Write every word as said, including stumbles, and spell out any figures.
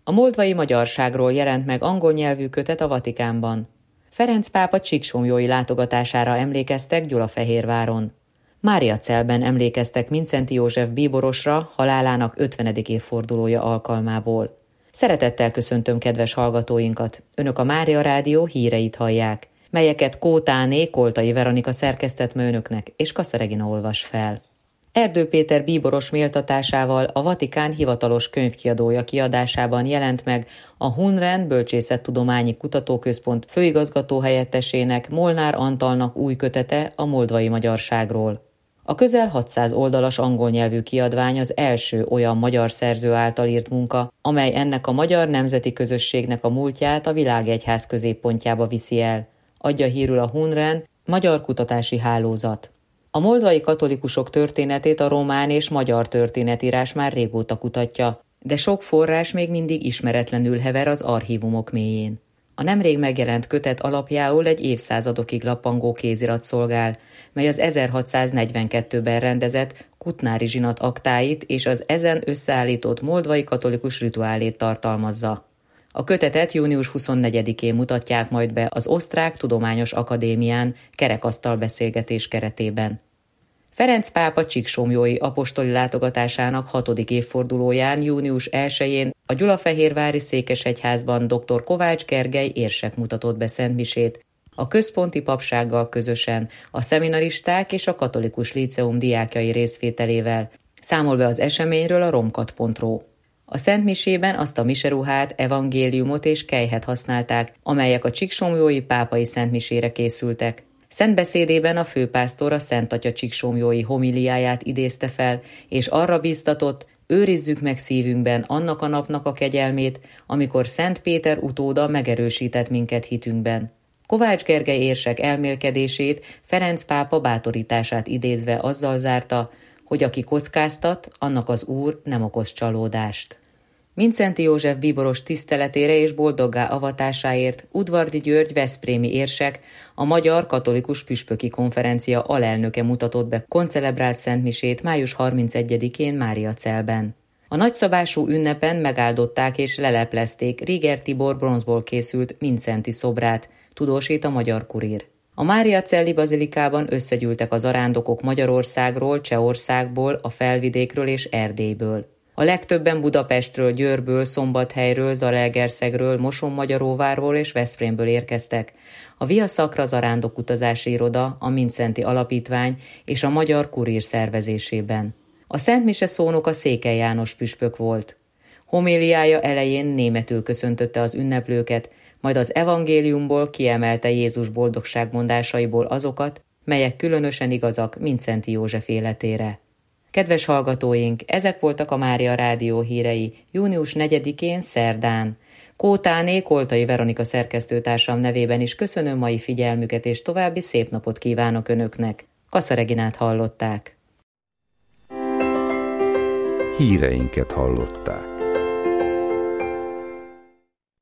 A moldvai magyarságról jelent meg angol nyelvű kötet a Vatikánban. Ferenc pápa csíksomjói látogatására emlékeztek Gyulafehérváron. Máriacelben emlékeztek Mindszenty József bíborosra halálának ötvenedik évfordulója alkalmából. Szeretettel köszöntöm kedves hallgatóinkat, Önök a Mária Rádió híreit hallják, melyeket Kótáné Koltai Veronika szerkesztett ma Önöknek, és Kassa Regina olvas fel. Erdő Péter bíboros méltatásával a Vatikán hivatalos könyvkiadója kiadásában jelent meg a Hunren Bölcsészettudományi Kutatóközpont főigazgató-helyettesének, Molnár Antalnak új kötete a moldvai magyarságról. A közel hatszáz oldalas angol nyelvű kiadvány az első olyan magyar szerző által írt munka, amely ennek a magyar nemzeti közösségnek a múltját a világegyház középpontjába viszi el, adja hírül a Hunren Magyar Kutatási Hálózat. A moldvai katolikusok történetét a román és magyar történetírás már régóta kutatja, de sok forrás még mindig ismeretlenül hever az archívumok mélyén. A nemrég megjelent kötet alapjául egy évszázadokig lappangó kézirat szolgál, mely az ezerhatszáznegyvenkettőben rendezett Kutnári zsinat aktáit és az ezen összeállított moldvai katolikus rituálét tartalmazza. A kötetet június huszonnegyedikén mutatják majd be az Osztrák Tudományos Akadémián kerekasztal beszélgetés keretében. Ferenc pápa csíksomjói apostoli látogatásának hatodik évfordulóján június elsején a gyulafehérvári székesegyházban dr. Kovács Gergely érsek mutatott be szentmisét, a központi papsággal közösen, a szeminaristák és a katolikus líceum diákjai részvételével, számol be az eseményről a romkat pont ru. A szentmisében azt a miseruhát, evangéliumot és kejhet használták, amelyek a csíksomjói pápai szentmisére készültek. Szentbeszédében a főpásztor a Szent Atya csíksomjói homiliáját idézte fel, és arra bíztatott, őrizzük meg szívünkben annak a napnak a kegyelmét, amikor Szent Péter utóda megerősített minket hitünkben. Kovács Gergely érsek elmélkedését Ferenc pápa bátorítását idézve azzal zárta, hogy aki kockáztat, annak az Úr nem okoz csalódást. Mindszenty József bíboros tiszteletére és boldoggá avatásáért Udvardi György veszprémi érsek, a Magyar Katolikus Püspöki Konferencia alelnöke mutatott be koncelebrált szentmisét május harmincegyedikén Máriacelben. A nagyszabású ünnepen megáldották és leleplezték Riger Tibor bronzból készült Mindszenty szobrát, tudósít a Magyar Kurír. A Máriacelli bazilikában összegyűltek az arándokok Magyarországról, Csehországból, a Felvidékről és Erdélyből. A legtöbben Budapestről, Győrből, Szombathelyről, Zalaegerszegről, Mosonmagyaróvárról és Veszprémből érkeztek. A Via Sacra zarándok utazási iroda, a Mindszenty Alapítvány és a Magyar Kurír szervezésében. A szentmise szónoka Székely János püspök volt. Homéliája elején németül köszöntötte az ünneplőket, majd az evangéliumból kiemelte Jézus boldogságmondásaiból azokat, melyek különösen igazak Mindszenty József életére. Kedves hallgatóink, ezek voltak a Mária Rádió hírei június negyedikén szerdán. Kótáné Koltai Veronika szerkesztőtársam nevében is köszönöm mai figyelmüket, és további szép napot kívánok Önöknek. Kassa Reginát hallották. Híreinket hallották.